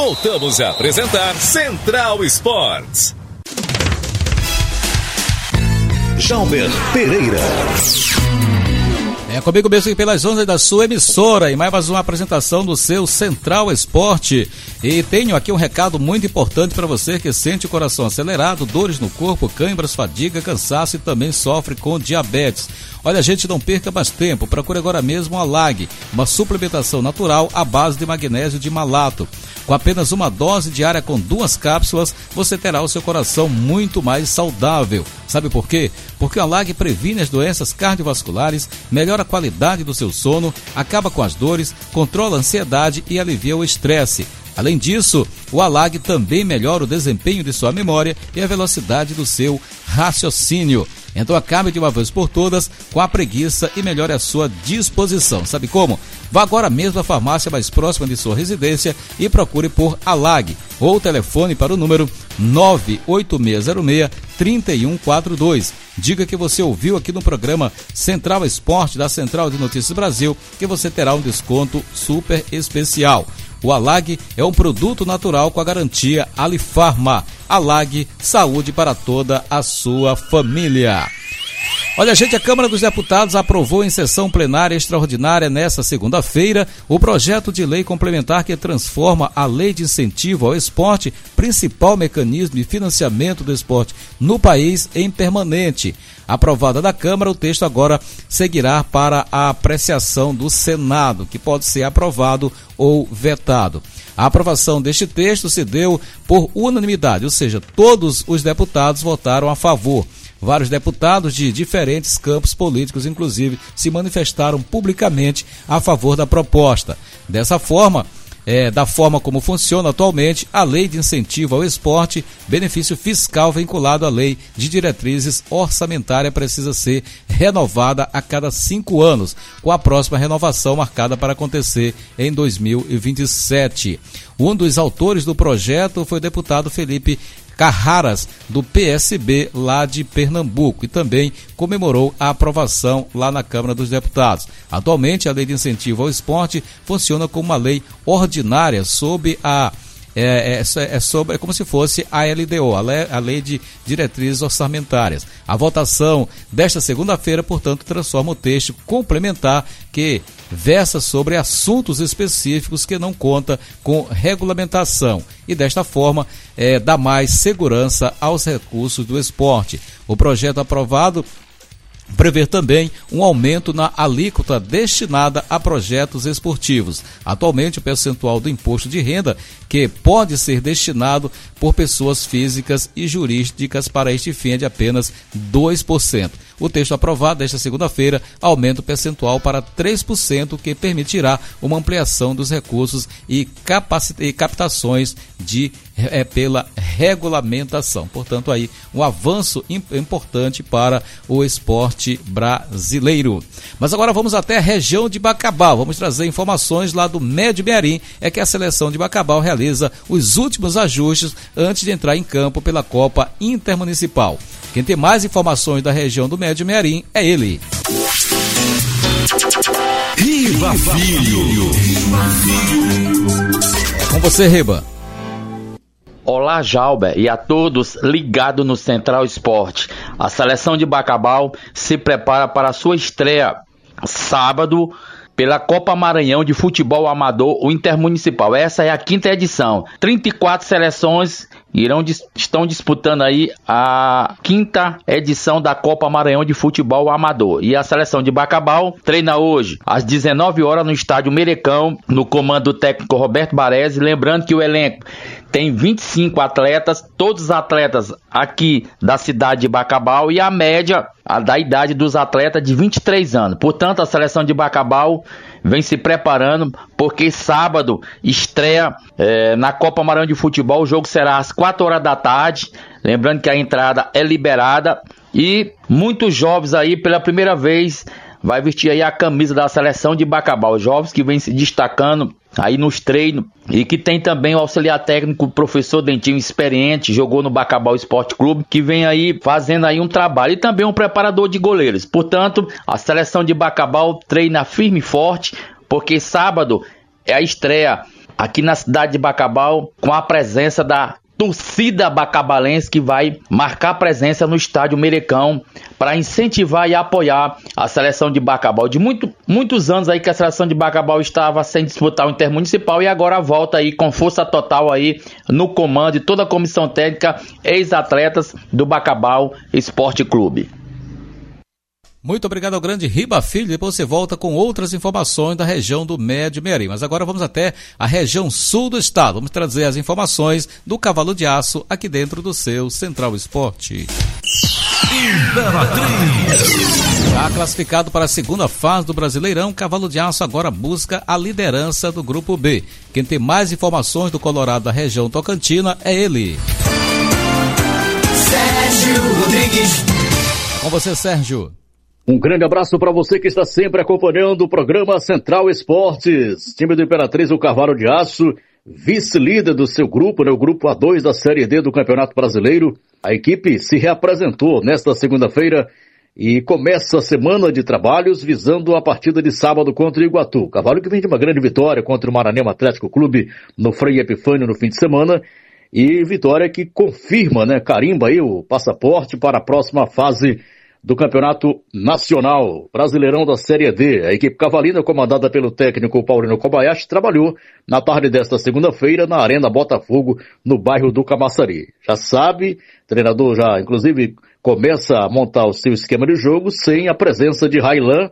Voltamos a apresentar Central Esportes. Jalber Pereira. Comigo mesmo aqui pelas ondas da sua emissora e mais uma apresentação do seu Central Esporte. E tenho aqui um recado muito importante para você que sente o coração acelerado, dores no corpo, câimbras, fadiga, cansaço e também sofre com diabetes. Olha, gente, não perca mais tempo. Procure agora mesmo a Alag, uma suplementação natural à base de magnésio de malato. Com apenas uma dose diária com 2 cápsulas, você terá o seu coração muito mais saudável. Sabe por quê? Porque a Alag previne as doenças cardiovasculares, melhora a qualidade do seu sono, acaba com as dores, controla a ansiedade e alivia o estresse. Além disso, o Alag também melhora o desempenho de sua memória e a velocidade do seu raciocínio. Então acabe de uma vez por todas com a preguiça e melhore a sua disposição. Sabe como? Vá agora mesmo à farmácia mais próxima de sua residência e procure por Alag ou telefone para o número 98606-3142. Diga que você ouviu aqui no programa Central Esporte da Central de Notícias Brasil que você terá um desconto super especial. O Alag é um produto natural com a garantia Alifarma. Alag, saúde para toda a sua família. Olha, gente, a Câmara dos Deputados aprovou em sessão plenária extraordinária nesta segunda-feira o projeto de lei complementar que transforma a Lei de Incentivo ao Esporte, principal mecanismo de financiamento do esporte no país, em permanente. Aprovada da Câmara, o texto agora seguirá para a apreciação do Senado, que pode ser aprovado ou vetado. A aprovação deste texto se deu por unanimidade, ou seja, todos os deputados votaram a favor. Vários deputados de diferentes campos políticos, inclusive, se manifestaram publicamente a favor da proposta. Dessa forma, da forma como funciona atualmente, a Lei de Incentivo ao Esporte, benefício fiscal vinculado à Lei de Diretrizes Orçamentárias, precisa ser renovada a cada 5 anos, com a próxima renovação marcada para acontecer em 2027. Um dos autores do projeto foi o deputado Felipe Carraras, do PSB lá de Pernambuco, e também comemorou a aprovação lá na Câmara dos Deputados. Atualmente, a Lei de Incentivo ao Esporte funciona como uma lei ordinária sob é como se fosse a LDO, a Lei de Diretrizes Orçamentárias. A votação desta segunda-feira, portanto, transforma o texto complementar que versa sobre assuntos específicos que não conta com regulamentação e, desta forma, dá mais segurança aos recursos do esporte. O projeto aprovado prevê também um aumento na alíquota destinada a projetos esportivos. Atualmente, o percentual do imposto de renda que pode ser destinado por pessoas físicas e jurídicas para este fim é de apenas 2%. O texto aprovado desta segunda-feira aumenta o percentual para 3%, que permitirá uma ampliação dos recursos e captações pela regulamentação. Portanto, aí um avanço importante para o esporte brasileiro. Mas agora vamos até a região de Bacabal. Vamos trazer informações lá do Médio Mearim, que a seleção de Bacabal realiza os últimos ajustes antes de entrar em campo pela Copa Intermunicipal. Quem tem mais informações da região do Médio Mearim é ele. Riva Filho. É com você, Riba. Olá, Jalber, e a todos ligados no Central Esporte. A seleção de Bacabal se prepara para a sua estreia sábado pela Copa Maranhão de Futebol Amador, o Intermunicipal. Essa é a 5ª edição. 34 seleções estão disputando aí a 5ª edição da Copa Maranhão de Futebol Amador. E a seleção de Bacabal treina hoje às 19 horas no estádio Merecão, no comando do técnico Roberto Baresi. Lembrando que o elenco tem 25 atletas, todos os atletas aqui da cidade de Bacabal, e a média da idade dos atletas de 23 anos. Portanto, a seleção de Bacabal vem se preparando, porque sábado estreia na Copa Maranhão de Futebol. O jogo será às 4 horas da tarde. Lembrando que a entrada é liberada, e muitos jovens aí pela primeira vez vai vestir aí a camisa da seleção de Bacabal. Jovens que vem se destacando aí nos treinos, e que tem também o auxiliar técnico, o professor Dentinho, experiente, jogou no Bacabal Esporte Clube, que vem aí fazendo aí um trabalho, e também um preparador de goleiros. Portanto, a seleção de Bacabal treina firme e forte, porque sábado é a estreia aqui na cidade de Bacabal, com a presença da torcida bacabalense, que vai marcar presença no estádio Merecão para incentivar e apoiar a seleção de Bacabal. De muitos anos aí que a seleção de Bacabal estava sem disputar o intermunicipal, e agora volta aí com força total aí no comando de toda a comissão técnica, ex-atletas do Bacabal Esporte Clube. Muito obrigado ao grande Riba Filho. Depois você volta com outras informações da região do Médio Mearim. Mas agora vamos até a região sul do estado. Vamos trazer as informações do Cavalo de Aço aqui dentro do seu Central Esporte. Já classificado para a segunda fase do Brasileirão, Cavalo de Aço agora busca a liderança do Grupo B. Quem tem mais informações do Colorado da região Tocantina é ele. Sérgio Rodrigues. Com você, Sérgio. Um grande abraço para você que está sempre acompanhando o programa Central Esportes. Time do Imperatriz, o Cavalo de Aço, vice-líder do seu grupo, o grupo A2 da Série D do Campeonato Brasileiro. A equipe se reapresentou nesta segunda-feira e começa a semana de trabalhos visando a partida de sábado contra o Iguatu. O Cavalo que vem de uma grande vitória contra o Maranhão Atlético Clube no Frei Epifânio no fim de semana. E vitória que confirma, carimba aí o passaporte para a próxima fase do Campeonato Nacional, Brasileirão da Série D. A equipe cavalina, comandada pelo técnico Paulino Kobayashi, trabalhou na tarde desta segunda-feira na Arena Botafogo, no bairro do Camaçari. Já sabe, o treinador já, inclusive, começa a montar o seu esquema de jogo sem a presença de Railan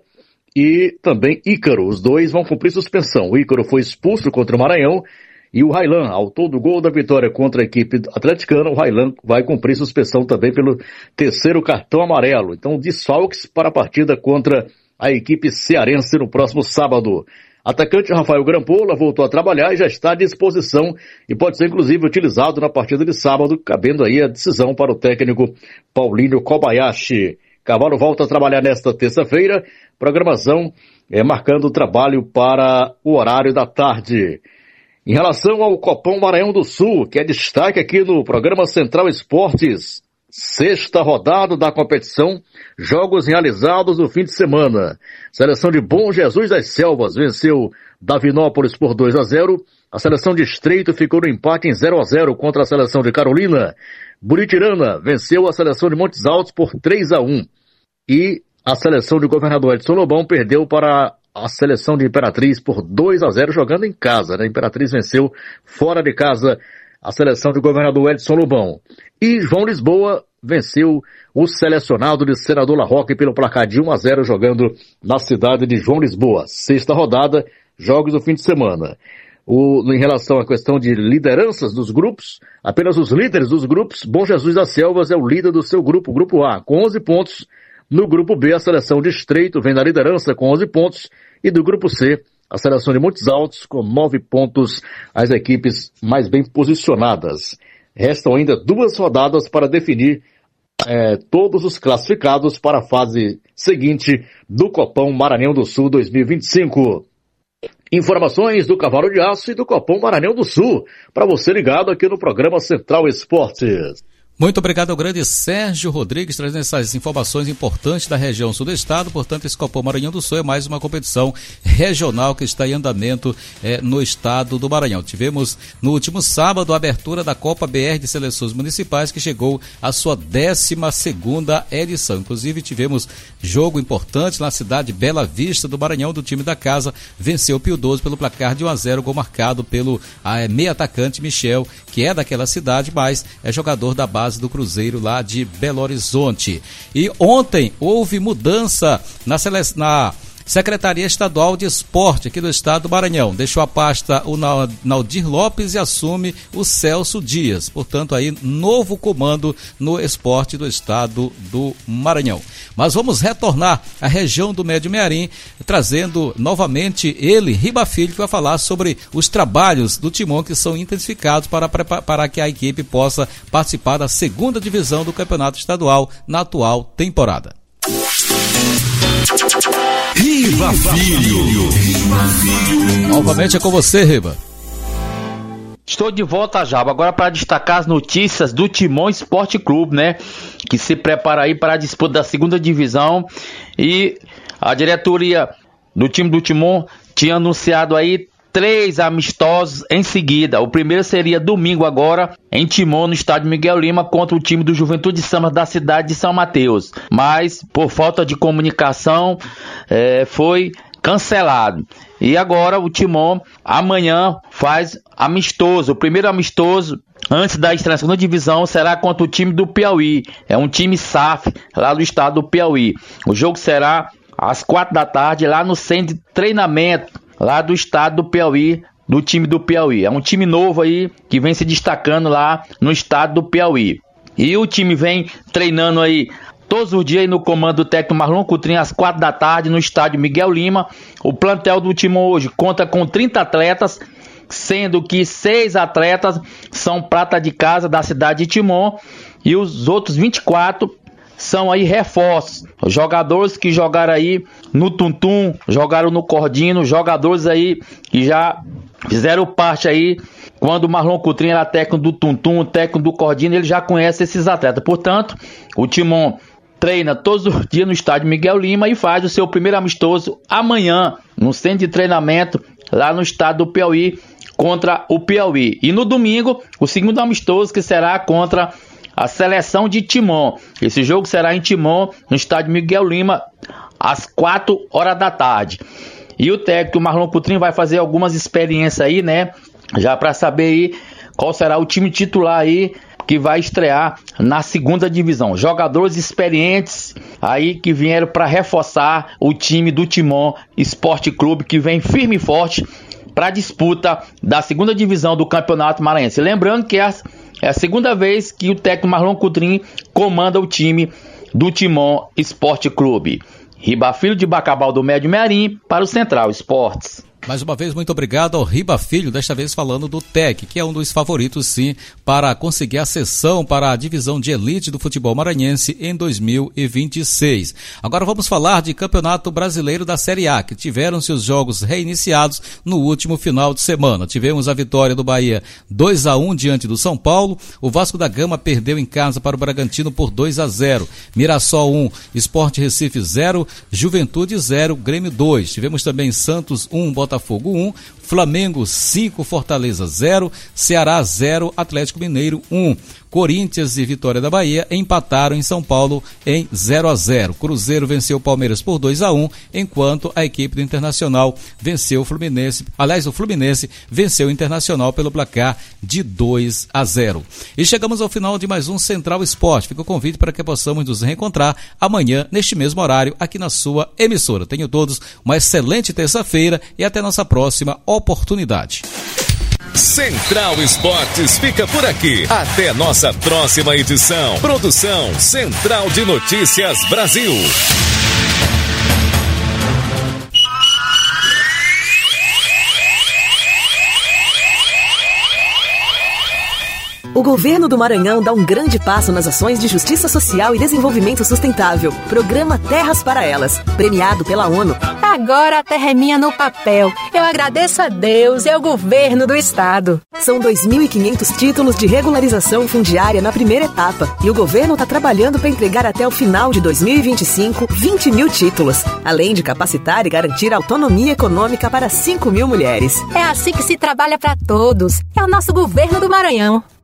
e também Ícaro. Os dois vão cumprir suspensão. O Ícaro foi expulso contra o Maranhão, e o Railan, autor do gol da vitória contra a equipe atleticana, o Railan vai cumprir suspensão também pelo terceiro cartão amarelo. Então, desfalques para a partida contra a equipe cearense no próximo sábado. Atacante Rafael Grampola voltou a trabalhar e já está à disposição e pode ser inclusive utilizado na partida de sábado, cabendo aí a decisão para o técnico Paulino Kobayashi. Cavalo volta a trabalhar nesta terça-feira, programação marcando o trabalho para o horário da tarde. Em relação ao Copão Maranhão do Sul, que é destaque aqui no programa Central Esportes, sexta rodada da competição, jogos realizados no fim de semana. Seleção de Bom Jesus das Selvas venceu Davinópolis por 2-0. A seleção de Estreito ficou no empate em 0-0 contra a seleção de Carolina. Buritirana venceu a seleção de Montes Altos por 3-1. E a seleção de Governador Edson Lobão perdeu para a seleção de Imperatriz por 2-0 jogando em casa, Imperatriz venceu fora de casa a seleção de Governador Edson Lobão. E João Lisboa venceu o selecionado de Senador La Roque pelo placar de 1-0 jogando na cidade de João Lisboa. Sexta rodada, jogos do fim de semana. Em relação à questão de lideranças dos grupos, apenas os líderes dos grupos, Bom Jesus das Selvas é o líder do seu grupo, Grupo A, com 11 pontos. No Grupo B, a seleção de Estreito vem na liderança com 11 pontos. E do Grupo C, a seleção de Montes Altos com 9 pontos, as equipes mais bem posicionadas. Restam ainda 2 rodadas para definir todos os classificados para a fase seguinte do Copão Maranhão do Sul 2025. Informações do Cavalo de Aço e do Copão Maranhão do Sul, para você ligado aqui no programa Central Esportes. Muito obrigado ao grande Sérgio Rodrigues, trazendo essas informações importantes da região sul do estado. Portanto, esse Copão Maranhão do Sul é mais uma competição regional que está em andamento no estado do Maranhão. Tivemos no último sábado a abertura da Copa BR de Seleções Municipais, que chegou à sua 12ª edição. Inclusive, tivemos jogo importante na cidade de Bela Vista do Maranhão, do time da casa. Venceu o Pio 12 pelo placar de 1-0, gol marcado pelo meio atacante Michel, que é daquela cidade, mas é jogador da base do Cruzeiro lá de Belo Horizonte. E ontem houve mudança na Secretaria Estadual de Esporte aqui do estado do Maranhão. Deixou a pasta o Naldir Lopes e assume o Celso Dias. Portanto, aí, novo comando no esporte do estado do Maranhão. Mas vamos retornar à região do Médio Mearim, trazendo novamente ele, Riba Filho, que vai falar sobre os trabalhos do Timon que são intensificados para que a equipe possa participar da segunda divisão do Campeonato Estadual na atual temporada. Riba Filho. Novamente é com você, Riba. Estou de volta, Jaba, agora para destacar as notícias do Timon Esporte Clube, que se prepara aí para a disputa da segunda divisão, e a diretoria do time do Timon tinha anunciado aí 3 amistosos em seguida. O primeiro seria domingo agora, em Timon, no estádio Miguel Lima, contra o time do Juventude Samba da cidade de São Mateus. Mas, por falta de comunicação, foi cancelado. E agora o Timon amanhã faz amistoso. O primeiro amistoso antes da estreia na segunda divisão será contra o time do Piauí. É um time SAF lá do estado do Piauí. O jogo será às 4 da tarde lá no centro de treinamento lá do estado do Piauí, do time do Piauí. É um time novo aí que vem se destacando lá no estado do Piauí. E o time vem treinando aí todos os dias no comando do técnico Marlon Coutrinho, às 4 da tarde, no estádio Miguel Lima. O plantel do time hoje conta com 30 atletas, sendo que 6 atletas são prata de casa da cidade de Timon e os outros 24 são aí reforços. Jogadores que jogaram aí no Tuntum, jogaram no Cordino, jogadores aí que já fizeram parte aí. Quando o Marlon Coutrinho era técnico do Tuntum, técnico do Cordino, ele já conhece esses atletas. Portanto, o Timon treina todos os dias no estádio Miguel Lima e faz o seu primeiro amistoso amanhã no centro de treinamento lá no estado do Piauí contra o Piauí. E no domingo, o segundo amistoso que será contra a seleção de Timon. Esse jogo será em Timon, no estádio Miguel Lima, às 4 horas da tarde. E o técnico Marlon Coutrinho vai fazer algumas experiências aí, né? Já para saber aí qual será o time titular aí que vai estrear na segunda divisão. Jogadores experientes aí que vieram para reforçar o time do Timon Esporte Clube, que vem firme e forte para a disputa da segunda divisão do Campeonato Maranhense. Lembrando que é a segunda vez que o técnico Marlon Coutrinho comanda o time do Timon Esporte Clube. Riba Filho de Bacabal do Médio Mearim para o Central Esportes. Mais uma vez, muito obrigado ao Riba Filho, desta vez falando do TEC, que é um dos favoritos, sim, para conseguir a sessão para a divisão de elite do futebol maranhense em 2026. Agora vamos falar de Campeonato Brasileiro da Série A, que tiveram seus jogos reiniciados no último final de semana. Tivemos a vitória do Bahia 2-1 diante do São Paulo, o Vasco da Gama perdeu em casa para o Bragantino por 2-0, Mirassol 1, Sport Recife 0, Juventude 0, Grêmio 2. Tivemos também Santos 1, Botafogo 1, Flamengo 5, Fortaleza 0, Ceará 0, Atlético Mineiro 1. Corinthians e Vitória da Bahia empataram em São Paulo em 0-0. Cruzeiro venceu o Palmeiras por 2-1, enquanto a equipe do Internacional venceu o Fluminense. Aliás, o Fluminense venceu o Internacional pelo placar de 2-0. E chegamos ao final de mais um Central Esporte. Fica o convite para que possamos nos reencontrar amanhã, neste mesmo horário, aqui na sua emissora. Tenham todos uma excelente terça-feira e até nossa próxima oportunidade. Central Esportes fica por aqui. Até nossa próxima edição. Produção Central de Notícias Brasil. O governo do Maranhão dá um grande passo nas ações de justiça social e desenvolvimento sustentável. Programa Terras para Elas, premiado pela ONU. Agora a terra é minha no papel. Eu agradeço a Deus e ao governo do estado. São 2.500 títulos de regularização fundiária na primeira etapa. E o governo está trabalhando para entregar até o final de 2025 20 mil títulos. Além de capacitar e garantir autonomia econômica para 5 mil mulheres. É assim que se trabalha para todos. É o nosso governo do Maranhão.